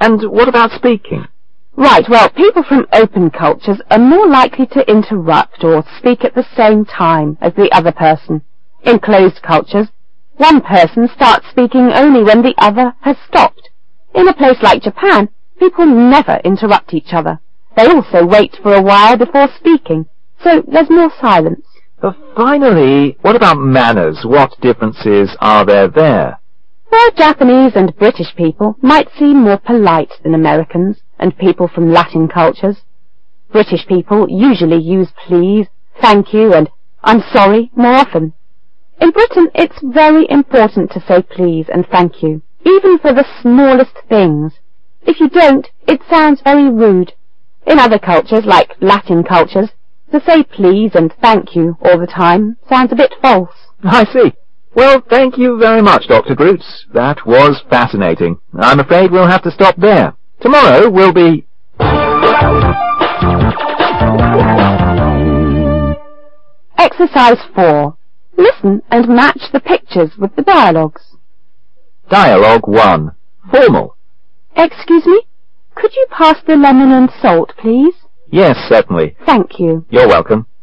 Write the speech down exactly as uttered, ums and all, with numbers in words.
And what about speaking? Right, well, people from open cultures are more likely to interrupt or speak at the same time as the other person. In closed cultures, one person starts speaking only when the other has stopped. In a place like Japan, people never interrupt each other. They also wait for a while before speaking, so there's more silence. But finally, what about manners? What differences are there there? Well, Japanese and British people might seem more polite than Americans and people from Latin cultures. British people usually use please, thank you, and I'm sorry more often. In Britain, it's very important to say please and thank you, even for the smallest things. If you don't, it sounds very rude. In other cultures, like Latin cultures, to say please and thank you all the time sounds a bit false. I see. Well, thank you very much, Doctor Groots. That was fascinating. I'm afraid we'll have to stop there. Tomorrow we'll be... Exercise four. Listen and match the pictures with the dialogues. Dialogue one. Formal. Excuse me? Could you pass the lemon and salt, please? Yes, certainly. Thank you. You're welcome.